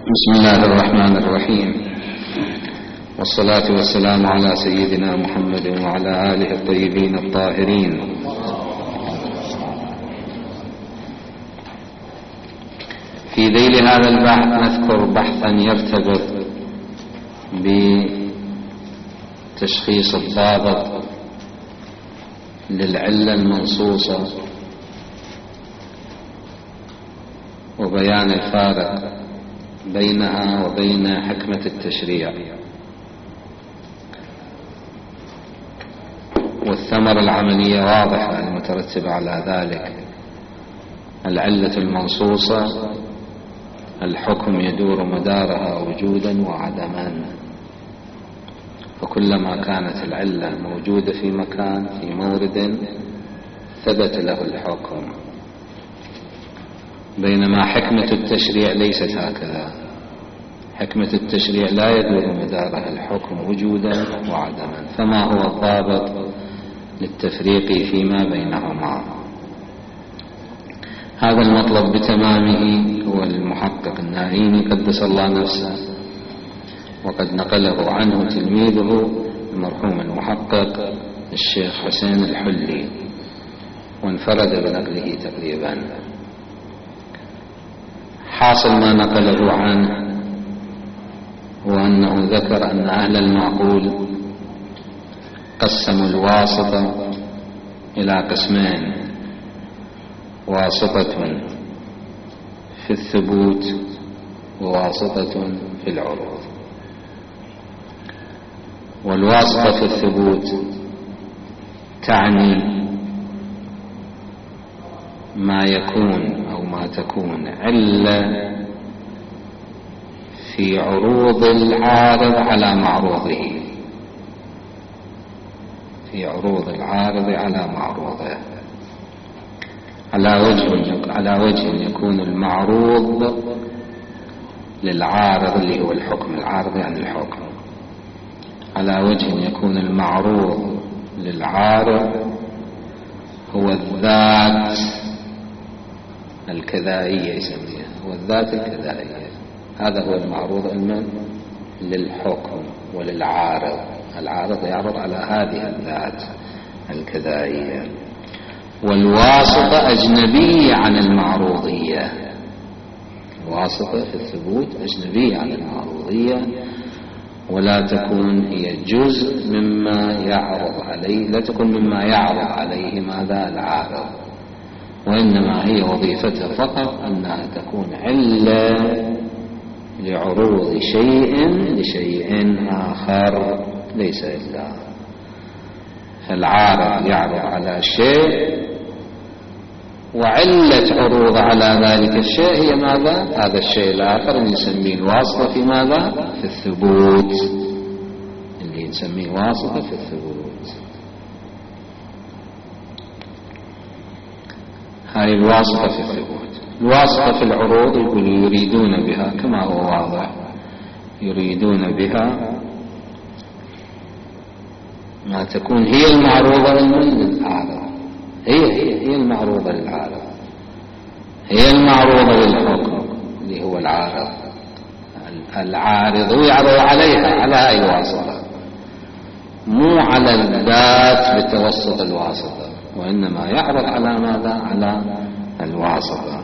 بسم الله الرحمن الرحيم، والصلاة والسلام على سيدنا محمد وعلى آله الطيبين الطاهرين. في ذيل هذا البحث نذكر بحثا يرتبط بتشخيص الضابط للعلة المنصوصة وبيان الفارق بينها وبين حكمة التشريع، والثمرة العملية واضحة المترتبة على ذلك. العلة المنصوصة الحكم يدور مدارها وجودا وعدما، فكلما كانت العلة موجودة في مكان في مورد ثبت له الحكم، بينما حكمة التشريع ليست هكذا. حكمة التشريع لا يدور مدارها الحكم وجودا وعدما، فما هو الضابط للتفريق فيما بينهما؟ هذا المطلب بتمامه هو المحقق النائيني قدس الله نفسه، وقد نقله عنه تلميذه المرحوم المحقق الشيخ حسين الحلي، وانفرد بنقله تقريبا. حاصل ما نقله عنه هو أنه ذكر أن أهل المعقول قسموا الواسطة إلى قسمين: واسطة في الثبوت وواسطة في العروض. والواسطة في الثبوت تعني ما يكون أو ما تكون علة في عروض العارض على معروضه، في عروض العارض على معروضه، على وجه يكون المعروض للعارض اللي هو الحكم. العارض يعني الحكم. على وجه يكون المعروض للعارض هو الذات الكذائية، يسميها هو الذات الكذائية. هذا هو المعروض للحكم وللعارض. العارض يعرض على هذه الذات الكذائية. والواسطة أجنبية عن المعروضية. الواسطة في الثبوت أجنبية عن المعروضية، ولا تكون هي جزء مما يعرض عليه، لا تكون مما يعرض عليه ماذا؟ العارض، وإنما هي وظيفتها فقط أنها تكون علة لعروض شيء لشيء آخر ليس إلا. فالعارض يعرض على شيء، وعلة عروض على ذلك الشيء هي ماذا؟ هذا الشيء الآخر اللي نسميه الواسطة في ماذا؟ في الثبوت، اللي نسميه واسطة في الثبوت. هاي الواسطة في الثبوت. الواسطة في العروض يقول يريدون بها كما هو واضح، يريدون بها ما تكون هي المعروضة للعارض، هي المعروضة للعارض، هي المعروضة للحكم اللي هو العارض. العارض يعرض عليها، على هاي الواسطة، مو على الذات بتوسط الواسطة، وإنما يعرض على ماذا؟ على الواسطة.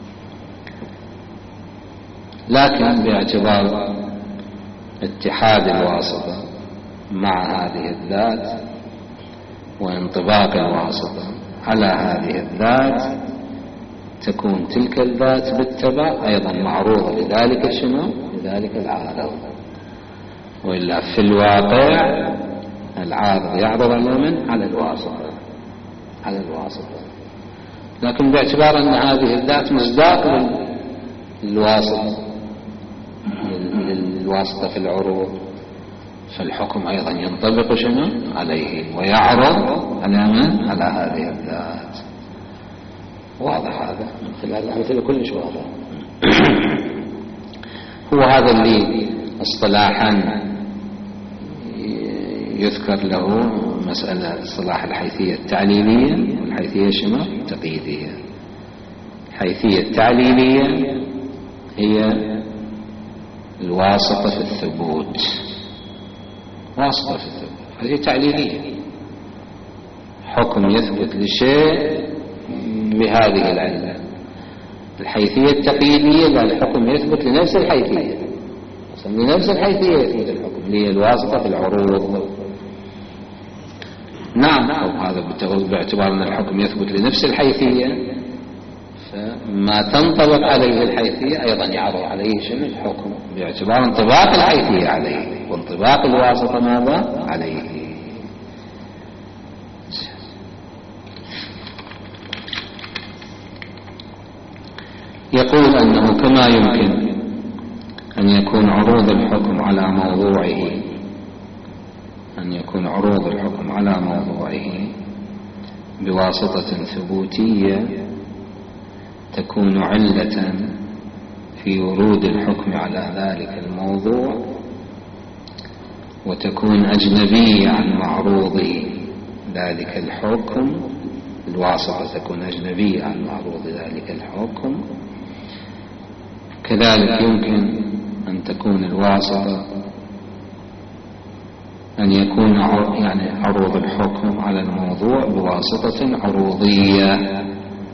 لكن باعتبار اتحاد الواسطة مع هذه الذات وانطباق الواسطة على هذه الذات، تكون تلك الذات بالتبع أيضا معروضة لذلك شنو؟ لذلك العارض. وإلا في الواقع العارض يعرض على من؟ على الواسطة، على الواسطة. لكن باعتبار أن هذه الذات مصداق للواسطة في العروض، فالحكم أيضا ينطبق شنو؟ عليه، ويعرض على من؟ على هذه الذات. واضح هذا من خلال الأمثلة كلش واضح. هو هذا اللي اصطلاحا يذكر له مسألة اصطلاح الحيثية التعليلية والحيثية شنو؟ التقييدية. الحيثية التعليلية هي الواسطة في الثبوت. واسطة في الثبوت هذه تعليلية، حكم يثبت لشيء بهذه العلة. الحيثية التقييدية لا، الحكم يثبت لنفس الحيثية، لنفس الحيثية يثبت الحكم، اللي هي الواسطة في العروض. نعم، أو هذا باعتبار أن الحكم يثبت لنفس الحيثية، فما تنطبق عليه الحيثية أيضا يعرض عليه شنو الحكم، باعتبار انطباق الحيثية عليه وانطباق الواسطة ماذا عليه. يقول أنه كما يمكن أن يكون عروض الحكم على موضوعه، أن يكون عروض الحكم على موضوعه بواسطة ثبوتية تكون علة في ورود الحكم على ذلك الموضوع، وتكون أجنبية عن معروض ذلك الحكم، الواسطة تكون أجنبية عن معروض ذلك الحكم. كذلك يمكن أن تكون الواسطة أن يكون يعني عروض الحكم على الموضوع بواسطة عروضية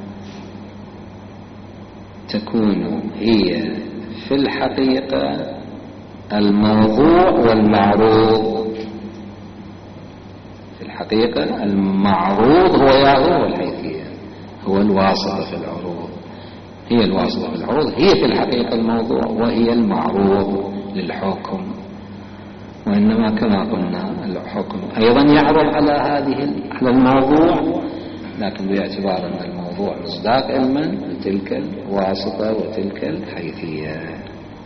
تكون هي في الحقيقة الموضوع والمعروض. في الحقيقة المعروض هو الحيثية، هو الواسطة في العروض، هي الواسطة في العروض، هي في الحقيقة الموضوع وهي المعروض للحكم. وإنما كما قلنا الحكم أيضا يعرض على الموضوع، لكن باعتبار أن الموضوع مصداق علما لتلك الواسطة وتلك الحيثية.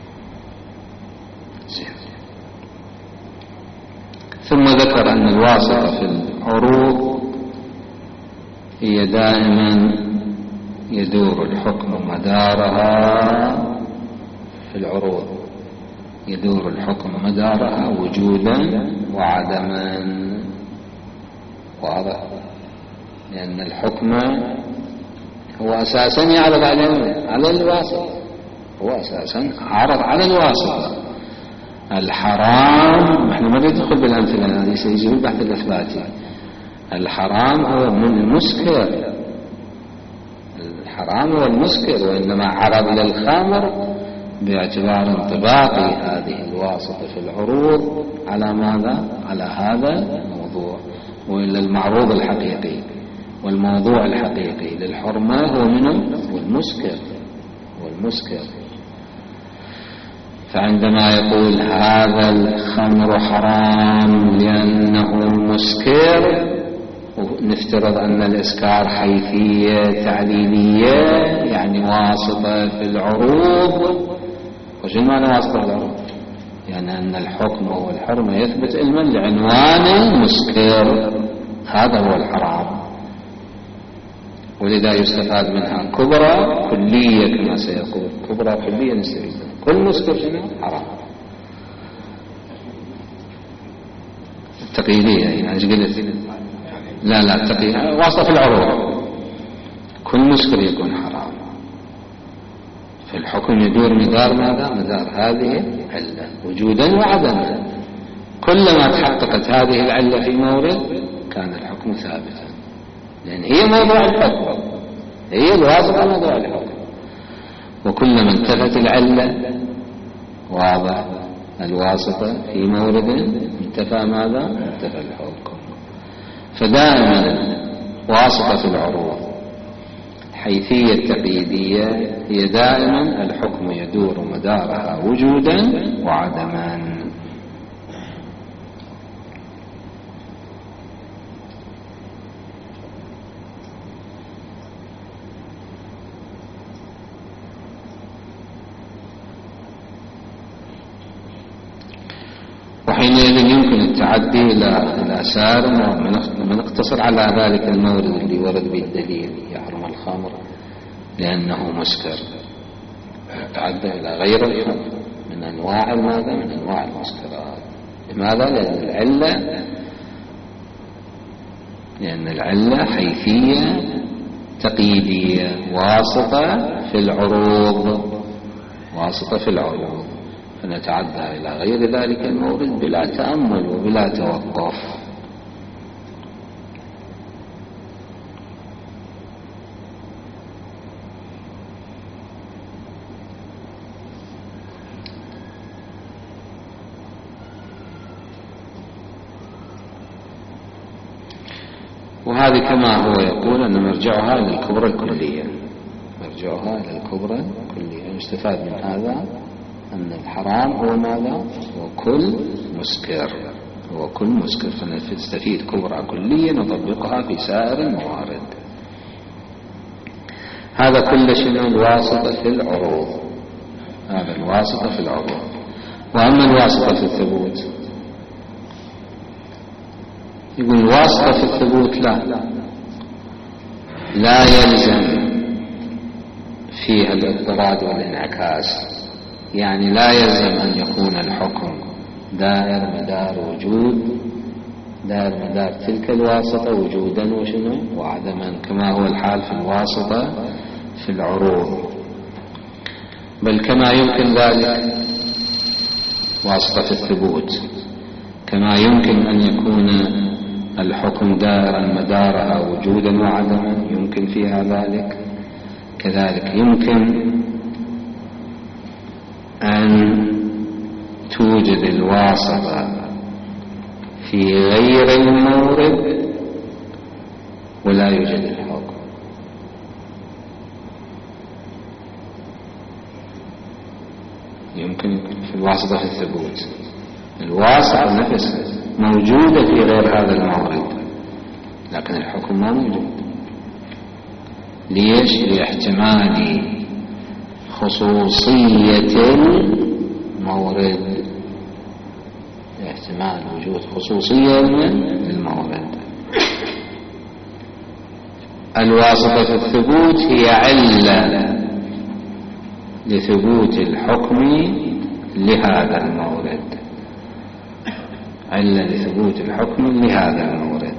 ثم ذكر أن الواسطة في العروض هي دائما يدور الحكم مدارها في العروض، يدور الحكم مدارها وجودا وعدما. واضح؟ لأن الحكم هو أساسا يعرض على الواسطة، هو أساسا عرض على الواسطة. الحرام، نحن ما ندخل بالأمثلة هذه، سيجي البحث الإثباتي. الحرام هو من المسكر، الحرام هو المسكر، وإنما عرض للخمر باعتبار انطباق هذه الواسطة في العروض على ماذا؟ على هذا الموضوع. وإلا المعروض الحقيقي والموضوع الحقيقي للحرمة هو منه والمسكر. فعندما يقول هذا الخمر حرام لأنه مسكر، ونفترض أن الإسكار حيثية تعليلية يعني واسطة في العروض. وش معنى واسطة في العروض؟ يعني أن الحكم هو الحرمة يثبت علما لعنوان مسكر، هذا هو الحرام. ولذا يستفاد منها كبرى كلية، كما سيقول كبرى كلية نستفيد كل مسكر شنو؟ حرام. التقييدية يعني قلت لا التقييد واسطة في العروض، كل مسكر يكون حرام. فالحكم يدور مدار ماذا؟ مدار هذه العلة وجودا وعدما. كلما تحققت هذه العلة في مورد كان الحكم ثابتا، لأن هي موضوع الحكم، هي الواسطة موضوع الحكم. وكلما انتفت العلة واضح الواسطة في مورد انتفى ماذا؟ انتفى الحكم. فدائما واسطة العروض حيثية التقييدية هي دائما الحكم يدور مدارها وجودا وعدما. وحينئذ يمكن التعدي إلى سار ونقتصر على ذلك المورد اللي ورد به الدليل يحرم الخمر لأنه مسكر، تعدى إلى غير الخمر من أنواع ماذا؟ من أنواع المسكرات. لماذا؟ لأن العلة حيثية تقييدية واسطة في العروض، ونتعدى إلى غير ذلك المورد بلا تأمل وبلا توقف. وهذه كما هو يقول أن مرجعها للكبرى الكلية، مرجعها للكبرى الكلية. يستفاد من هذا أن الحرام هو ماذا؟ هو كل مسكر، هو كل مسكر، فنستفيد كبرى كلية نطبقها في سائر الموارد. هذا كل شيء الواسطة في العروض، هذا الواسطة في العروض. وأما الواسطة في الثبوت، يقول الواسطة في الثبوت لا يلزم فيها الاضطراد والانعكاس، يعني لا يلزم أن يكون الحكم دائر مدار وجود، دائر مدار تلك الواسطة وجودا وشنو وعدما، كما هو الحال في الواسطة في العروض. بل كما يمكن ذلك واسطة في الثبوت، كما يمكن أن يكون الحكم دائرا مدارها وجودا وعدما، يمكن فيها ذلك، كذلك يمكن أن توجد الواسطة في غير المورد ولا يوجد الحكم. يمكن في الواسطة في الثبوت الواسطة نفسها موجودة في غير هذا المورد، لكن الحكم ما موجود. ليش؟ لاحتمال خصوصية المورد، احتمال وجود خصوصية من المورد. الواسطة في الثبوت هي علة لثبوت الحكم لهذا المورد، علة لثبوت الحكم لهذا المورد.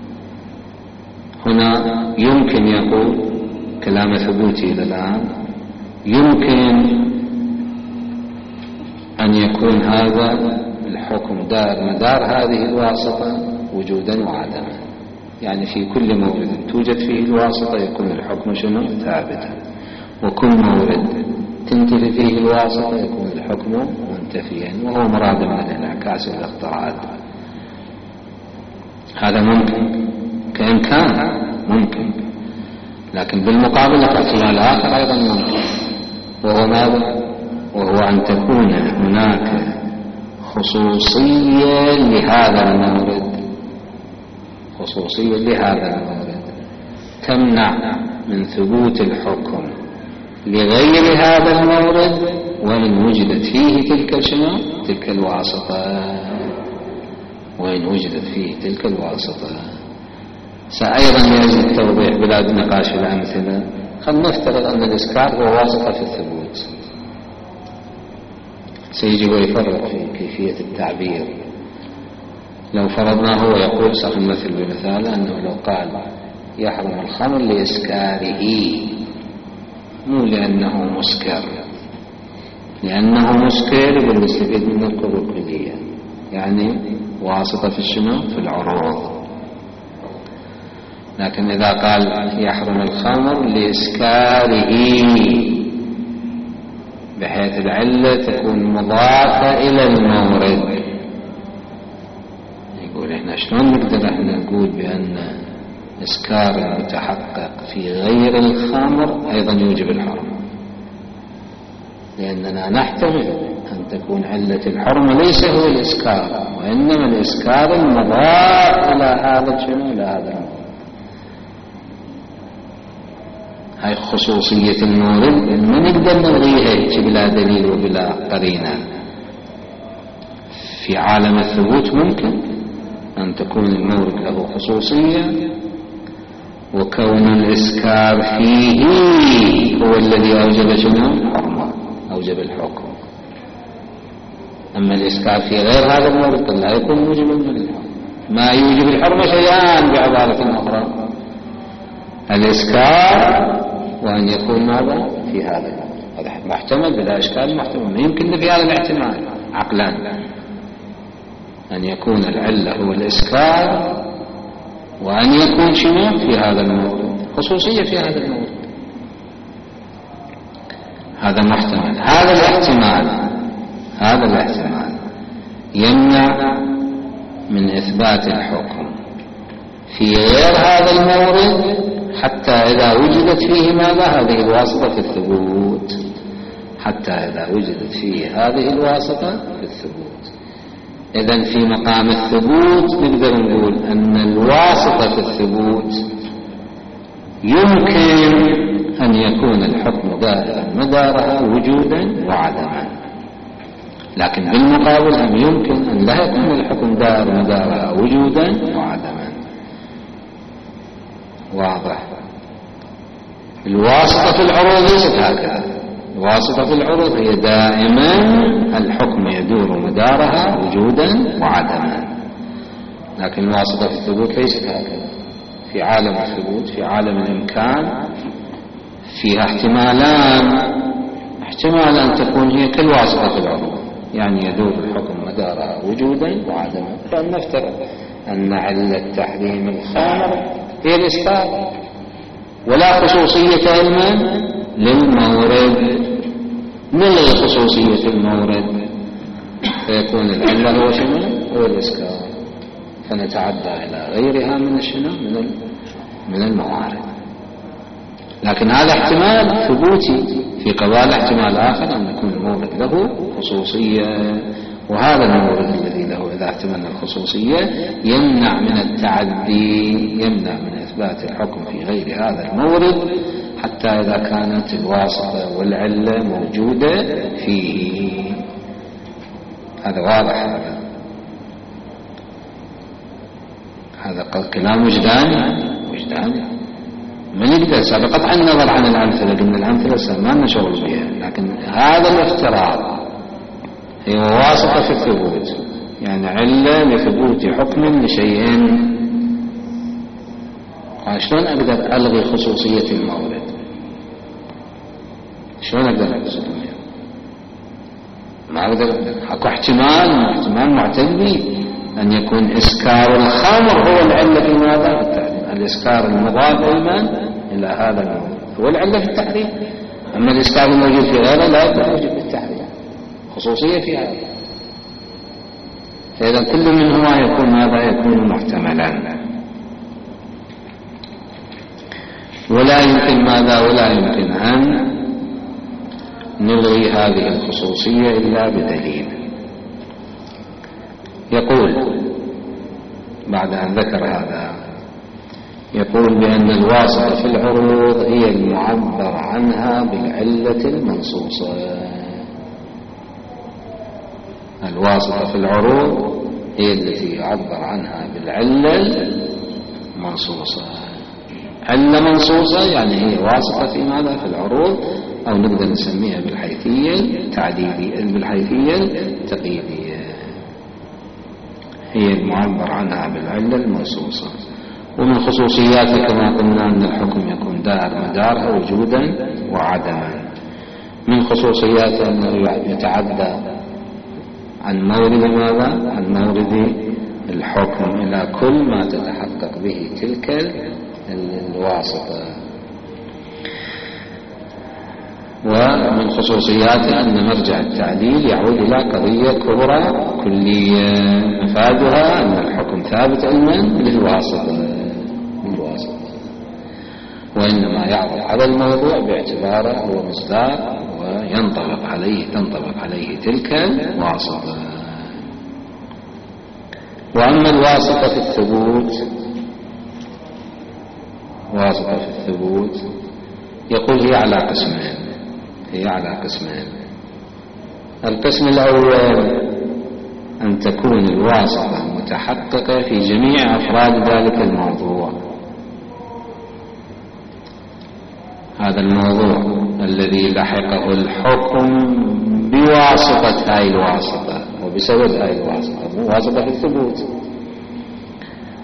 هنا يمكن يقول كلام ثبوتي إلى الآن، يمكن أن يكون هذا الحكم دار مدار هذه الواسطة وجودا وعدما، يعني في كل مورد توجد فيه الواسطة يكون الحكم شنو ثابتا، وكل مورد تنتفي فيه الواسطة يكون الحكم منتفيا، وهو مراد من الانعكاس والاضطراد. هذا ممكن كإمكان ممكن، لكن بالمقابل الاحتمال الآخر أيضا ممكن، وهو ماذا؟ وهو أن تكون هناك خصوصية لهذا المورد، خصوصية لهذا المورد تمنع من ثبوت الحكم لغير هذا المورد وإن وجدت فيه تلك الواسطة، وإن وجدت فيه تلك الواسطة. سأيضا يجب التوضيح بلا نقاش في الأمثلة. خلينا نفترض أن الإسكار هو واسطة في الثبوت، سيجي ويفرق في كيفية التعبير. لو فرضناه هو يقول صح المثل بمثال أنه لو قال يحرم الخمر لإسكاره، مو لأنه مسكر، لأنه مسكر يقول يستفيد من القوة الكلية، يعني واسطة في الشنو في العروض. لكن إذا قال يحرم الخمر لإسكاره بحيث العلة تكون مضافة إلى المورد، يقول إحنا شلون نقدر إحنا نقول بأن إسكار المتحقق في غير الخمر أيضا يوجب الحرمة، لأننا نحتمل أن تكون علة الحرمة ليس هو الإسكار، وإنما الإسكار المضاف إلى هذا الشنو إلى هذا المورد. هاي خصوصية المورد ما نقدر نلغيها بلا دليل وبلا قرينة. في عالم الثبوت ممكن أن تكون المورد له خصوصية، وكون الإسكار فيه هو الذي أوجب شنو الحرمة، أوجب الحكم. أما الإسكار في غير هذا المورد لا يكون موجبا للحرمة. ما يوجب الحرمة شيئان بعبارة أخرى، الإسكار وأن يكون ماذا في هذا المورد، هذا محتمل بلا إشكال، محتمل. ما يمكن في هذا الاحتمال عقلا أن يكون العلة هو الإسكار، وأن يكون شنو في هذا المورد خصوصية في هذا المورد. هذا محتمل. هذا الاحتمال يمنع من إثبات الحكم في غير هذا المورد حتى إذا وجدت فيه ماذا؟ هذه الواسطة في الثبوت. حتى إذا وجدت فيه هذه الواسطة في الثبوت. إذن في مقام الثبوت نقدر نقول أن الواسطة في الثبوت يمكن أن يكون الحكم دائرا مدارها وجودا وعدما، لكن بالمقابل هم يمكن أن لا يكون الحكم دائر مدارها وجودا وعدما. واضح؟ الواسطة في العروض ليست هكذا. الواسطة في العروض هي دائما الحكم يدور مدارها وجودا وعدما، لكن الواسطة في الثبوت ليست هكذا. في عالم الثبوت، في عالم الإمكان، فيها احتمال أن تكون هي كالواسطة في العروض، يعني يدور الحكم مدارها وجودا وعدما. فلنفترض أن علة تحريم الخمر هي الإسكار، ولا خصوصية علما للمورد، نلغي خصوصية المورد فيكون العلة هو شنو؟ هو الإسكار، فنتعدى إلى غيرها من شنو؟ من الموارد. لكن هذا احتمال ثبوتي. في قبال احتمال آخر أن يكون المورد له خصوصية، وهذا المورد الذي له إذا احتملنا الخصوصية يمنع من التعدي، يمنع من إثبات الحكم في غير هذا المورد حتى إذا كانت الواسطة والعلة موجودة فيه. هذا واضح. هذا كلام وجداني. ما نقدر بقطع النظر عن الأمثلة، قلنا الأمثلة ما لنا شغل بها، لكن هذا الافتراض هي واسطة في الثبوت، يعني علة لثبوت حكم لشيء. شلون أقدر ألغي خصوصية المورد؟ شلون أقدر ألغي؟ ما أقدر. أكو احتمال معتد به أن يكون إسكار الخمر هو العلة في ماذا؟ في التحريم. الإسكار المضاد أيضا إلى هذا المورد هو العلة في التحريم، أما الإسكار الموجود في غيره لا يكون موجود في التحريم، خصوصية في هذا. فإذا كل منهما يكون ماذا؟ يكون محتملا. ولا يمكن ماذا؟ ولا يمكن أن نلغي هذه الخصوصية إلا بدليل. يقول بعد أن ذكر هذا، يقول بأن الواسطة في العروض هي المعبر عنها بالعلة المنصوصة. الواسطة في العروض هي التي يعبر عنها بالعلة المنصوصة. علة منصوصة يعني هي واسطة في ماذا؟ في العروض، أو نقدر نسميها بالحيثية التعديلية، بالحيثية التقييدية، هي المعبر عنها بالعلة المنصوصة. ومن خصوصياتها كما قلنا أن الحكم يكون دائر مدارها وجودا وعدما. من خصوصياتها أنه يتعدى عن مورد ماذا؟ عن مورد الحكم إلى كل ما تتحقق به تلك الواسطة. ومن خصوصياتها أن مرجع التعديل يعود إلى قضية كبرى كلية مفادها أن الحكم ثابت علما للواسطة، وإنما يعرض على الموضوع باعتباره هو مصداق تنطبق عليه تلك الواسطة. وأما الواسطة في الثبوت، واسطة في الثبوت يقول هي على قسمين. القسم الأول أن تكون الواسطة متحققة في جميع أفراد ذلك الموضوع. هذا الموضوع الذي لحقه الحكم بواسطة هاي الواسطة وبسبب هاي الواسطة، مو واسطة في الثبوت.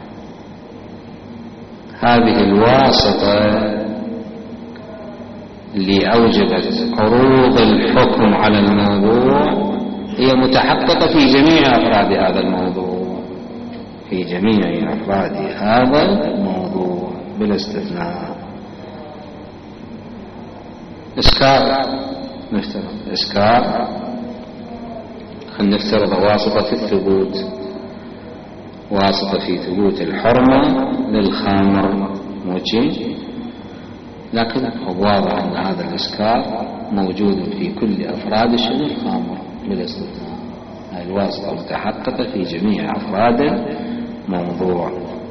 هذه الواسطة اللي أوجبت عروض الحكم على الموضوع هي متحققة في جميع أفراد هذا الموضوع، في جميع أفراد هذا الموضوع بلا استثناء. إسكار، نفترض إسكار، خلينا نفترض واسطة الثبوت، واسطة في ثبوت الحرمة للخمر موجه، لكن واضح أن هذا الإسكار موجود في كل أفراد الشرب الخمر بلا استثناء. هذه الواسطة متحققة في جميع أفراد الموضوع.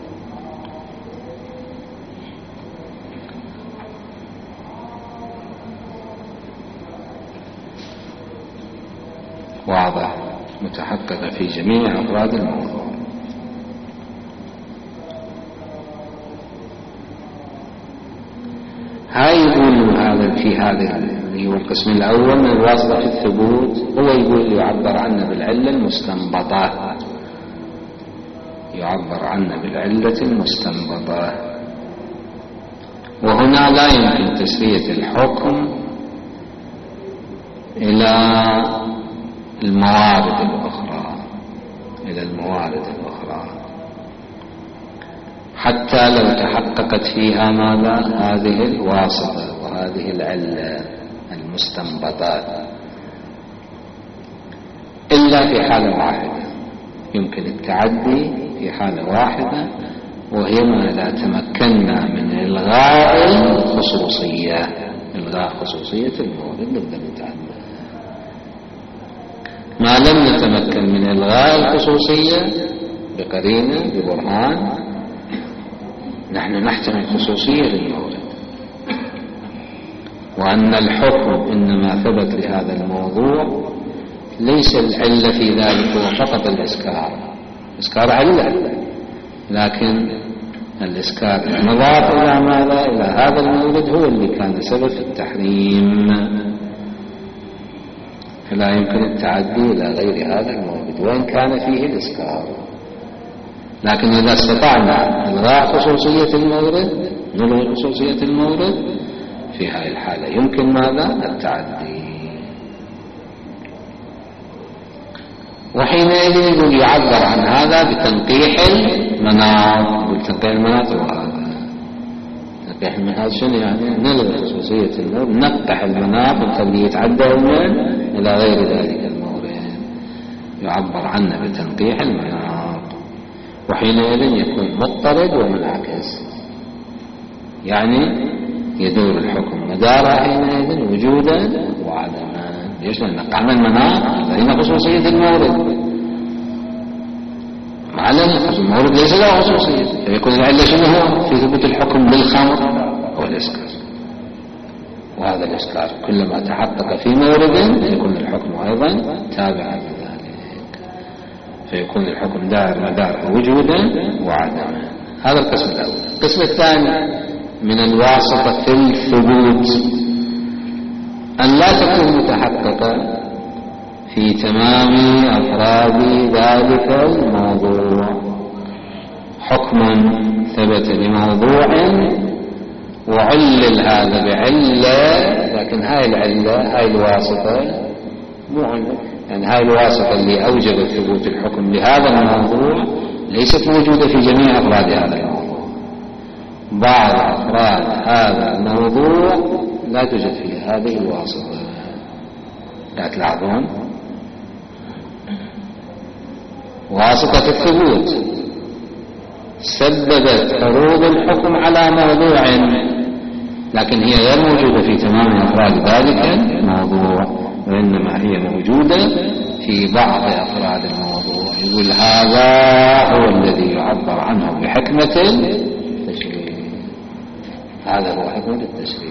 واضح، متحققة في جميع أفراد الموضوع. هاي يقول هذا في هذا اللي هو القسم الأول من الواسطة في الثبوت، هو يقول يعبر عنه بالعلة المستنبطة، يعبر عنه بالعلة المستنبطة. وهنا لا يمكن تسرية الحكم إلى الموارد الأخرى، إلى الموارد الأخرى، حتى لو تحققت فيها ماذا؟ هذه الواسطة وهذه العلة المستنبطة، إلا في حالة واحدة يمكن التعدي في حالة واحدة، وهي ما إذا تمكنا من إلغاء الخصوصية، إلغاء خصوصية المورد نقدر نتعدى. ما لم نتمكن من إلغاء الخصوصية بقرينة ببرهان، نحن نحتمل خصوصية للمورد، وأن الحكم إنما ثبت لهذا الموضوع، ليس العلة في ذلك هو فقط الإسكار، الإسكار علة، لكن الإسكار المضاف إلى ماذا؟ إلى هذا المورد هو اللي كان سبب في التحريم، فلا يمكن التعدي إلى غير هذا المورد وإن كان فيه الإسكار. لكن إذا استطعنا إلغاء خصوصية المورد، نلغي خصوصية المورد، في هذه الحالة يمكن ماذا؟ التعدي. وحينئذ يقول يعبر عن هذا بتنقيح المناط. بالتنقيح المناط وهذا تنقيح المناط شنو يعني؟ نلغي خصوصية المورد، نقح المناط ونخليه يتعدى إلى غير ذلك المورد، يعبر عنه بتنقيح المناط. وحينئذ يكون مضطرد ومنعكس، يعني يدور الحكم مداره حينئذ وجودا وعدما. ليش؟ لأن نقعنا المناط لأن خصوصية المورد، مع أن المورد ليس له خصوصية، فيكون العلة شنو هو في ثبوت الحكم بالخمر هو الإسكار. وهذا الإسكار كلما تحقق في مورد يكون الحكم أيضا تابعا لذلك، فيكون الحكم دائر مداره وجودا وعدما. هذا القسم الأول. القسم الثاني من الواسطة في الثبوت أن لا تكون متحققة في تمام أفراد ذلك الموضوع. حكم ثبت لموضوع وعلل هذا بعلة، لكن هاي العلة هاي الواسطة مو يعني هاي الواسطة اللي أوجبت ثبوت الحكم لهذا الموضوع ليست موجودة في جميع أفراد هذا الموضوع. بعض أفراد هذا الموضوع لا توجد فيها هذه الواسطة. لا تلاحظون واسطة الثبوت سببت عروض الحكم على موضوع، لكن هي غير موجودة في تمام أفراد ذلك الموضوع، وإنما هي موجودة في بعض أفراد الموضوع. يقول هذا هو الذي يعبر عنه بحكمة التشريع، هذا هو حكمة التشريع.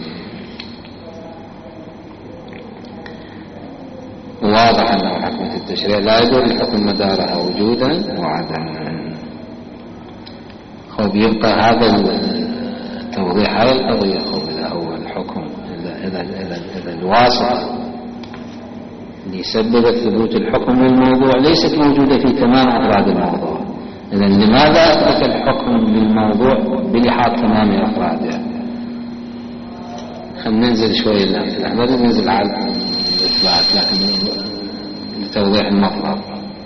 واضح أنه حكمة التشريع لا يدور الحكم مدارها وجودا وعدما. خب يبقى هذا التوضيح هاي القضية. خب إذا هو الحكم إذا الواسطة اللي سببت ثبوت الحكم للموضوع ليست موجودة في تمام أفراد الموضوع، إذا لماذا أثبت الحكم للموضوع بلحاظ تمام أفراده؟ خلينا ننزل شوي الأمثلة، ما ننزل على الإثبات لكن لتوضيح المطلب.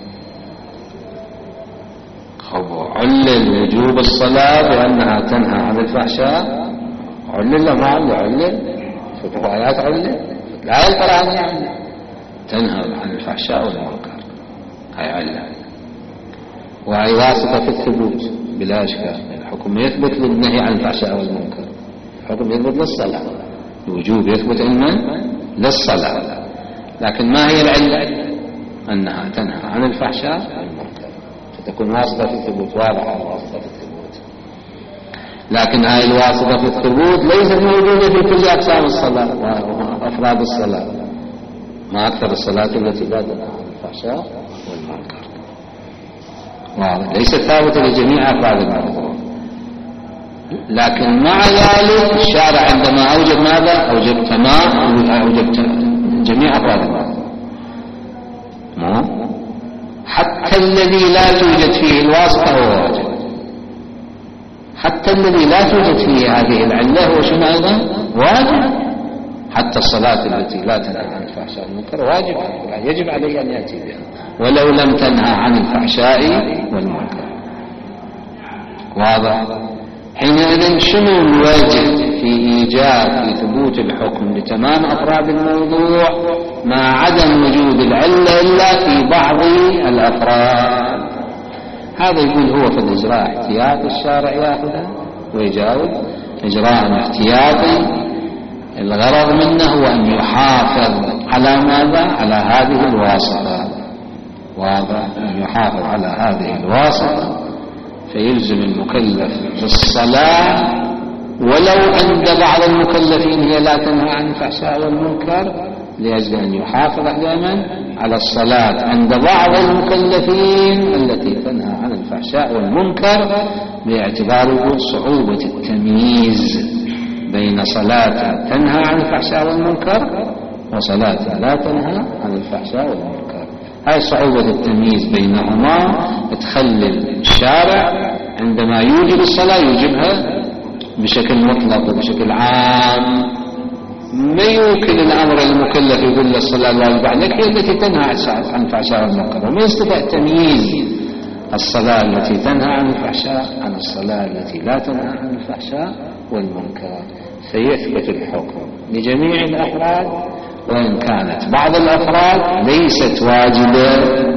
علل وجوب الصلاة بأنها تنهى عن الفحشاء، علل ما علل فتح آيات علل الآية القرآنية علل تنهى عن الفحشاء والمنكر، هاي علة. وهي واسطة في الثبوت بلا إشكال، الحكم يثبت للنهي عن الفحشاء والمنكر، الحكم يثبت للصلاة، الوجوب يثبت علما للصلاة، لكن ما هي العلة؟ أنها تنهى عن الفحشاء والمنكر، فتكون واسطة في الثبوت، واضحة واسطة في الثبوت. لكن هاي الواسطة في الثبوت ليست موجودة في كل أقسام الصلاة وأفراد الصلاة، ما أكثر الصلاة التي لا تنهى عن الفحشاء والمنكر، واضح، ليست ثابتة لجميع أفراد الموضوع. لكن مع ذلك الشارع عندما أوجب ماذا؟ أوجب تمام، أوجب جميع أفراد الموضوع، حتى الذي لا توجد فيه الواسطة هو واجب، حتى الذي لا توجد فيه هذه العلة هو شنو أيضا؟ واجب. حتى الصلاة التي لا تنهى عن الفحشاء والمنكر واجب، يجب عليه أن يأتي بها ولو لم تنهى عن الفحشاء والمنكر، واضح. حينئذ شنو الوجه في إيجاب في ثبوت الحكم لتمام أفراد الموضوع مع عدم وجود العلة إلا في بعض الأفراد؟ هذا يقول هو في الإجراء احتياطي، الشارع يأخذه ويجاوب إجراء احتياطي، الغرض منه هو أن يحافظ على ماذا؟ على هذه الواسطة، واضح، أن يحافظ على هذه الواسطة، فيلزم المكلف بالصلاة ولو عند بعض المكلفين هي لا تنهى عن الفحشاء والمنكر، لأجل أن يحافظ دائما على الصلاة عند بعض المكلفين التي تنهى عن الفحشاء والمنكر، باعتبار صعوبة التمييز بين صلاة تنهى عن الفحشاء والمنكر وصلاة لا تنهى عن الفحشاء والمنكر. هاي صعوبة التمييز بينهما تخلي الشارع عندما يوجب الصلاة يوجبها بشكل مطلق وبشكل عام، ما يمكن الأمر المكلف يقول الصلاة الواجبة عليك هي التي تنهى عن الفحشاء والمنكر، وما يستطيع تمييز الصلاة التي تنهى عن الفحشاء عن الصلاة التي لا تنهى عن الفحشاء والمنكر، فيثبت الحكم لجميع الأفراد، وإن كانت بعض الأفراد ليست واجبة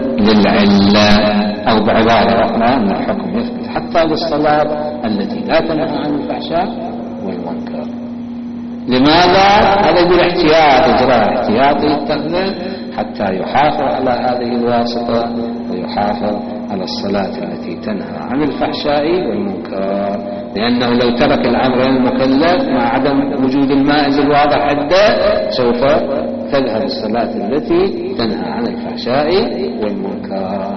للعلة، أو بعبارة أخرى أن الحكم يثبت حتى للصلاة التي لا تنهى عن الفحشاء والمنكر. لماذا؟ هذا يقول احتياط، إجراء احتياطي يتخذه حتى يحافظ على هذه الواسطة ويحافظ على الصلاة التي تنهى عن الفحشاء والمنكر، لأنه لو ترك الأمر المكلف مع عدم وجود المائز الواضح عنده سوف تذهب الصلاة التي تنهى عن الفحشاء والمنكر.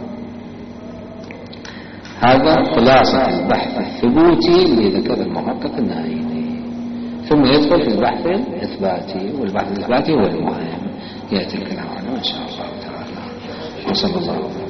هذا خلاصة البحث الثبوتي اللي ذكر المحقق النهائي، ثم يدخل في البحث الإثباتي، والبحث الإثباتي هو المهم، يأتي الكلام عنه إن شاء الله تعالى. وصلى الله عليه وسلم.